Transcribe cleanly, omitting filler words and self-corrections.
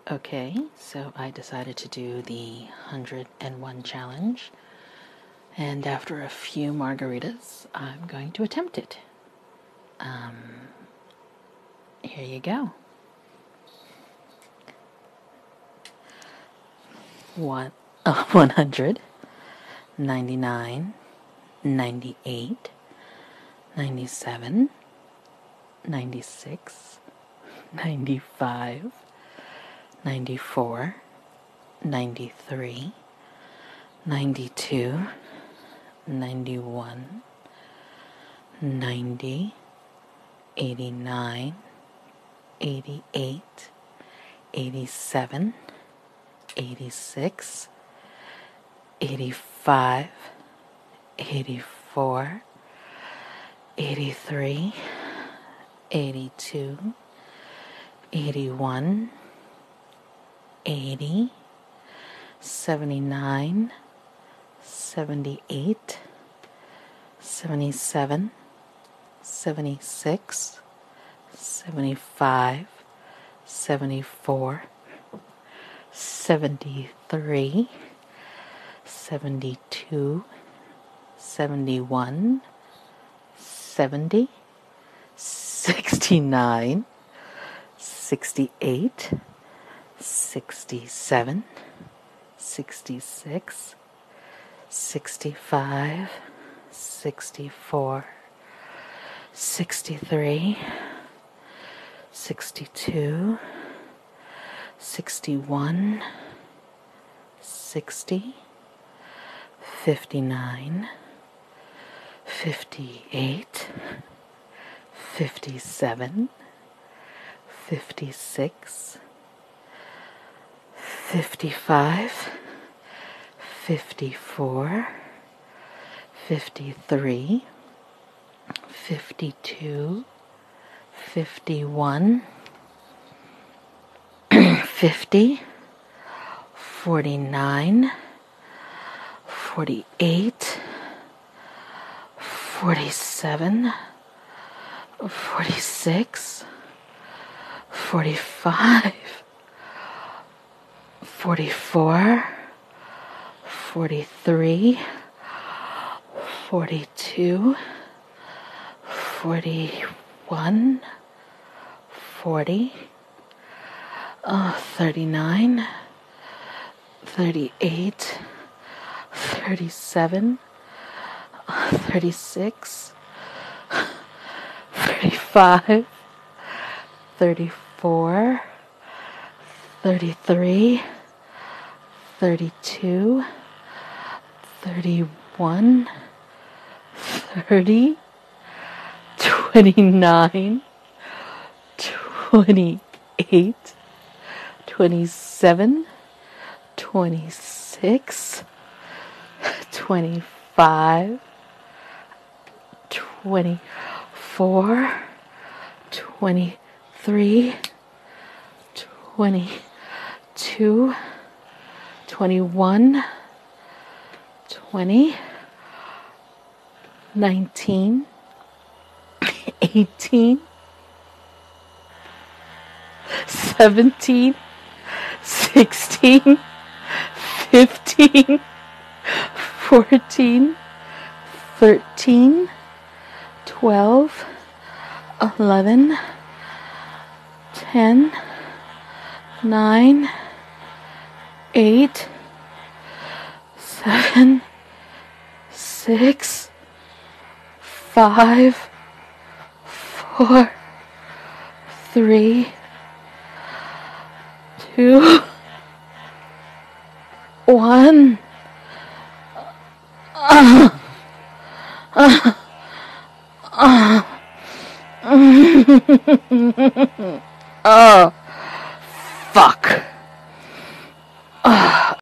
Okay, so I decided to do the 101 challenge, and after a few margaritas, I'm going to attempt it. Here you go. 100, 99, 98, 97, 96, 95, 94, 93, 92, 91, 90, 89, 88, 87, 86, 85, 84, 83, 82, 81, 80, 79, 78, 77, 76, 75, 74, 73, 72, 71, 70, 69, 68, 67, 66, 65, 64, 63, 62, 61, 60, 59, 58, 57, 56, 55, 54, 53, 52, 51, 50, 49, 48, 47, 46, 45, 44, 43, 42, 41, 40, 39, 38, 37, 36, 35, 34, 33, 32, 31, 30, 29, 28, 27, 26, 25, 24, 23, 22, 21, 20, 19, 18, 17, 16, 15, 14, 13, 12, 11, 10, 9, 8, 7, 6, 5, 4, 3, 2, 1. Oh.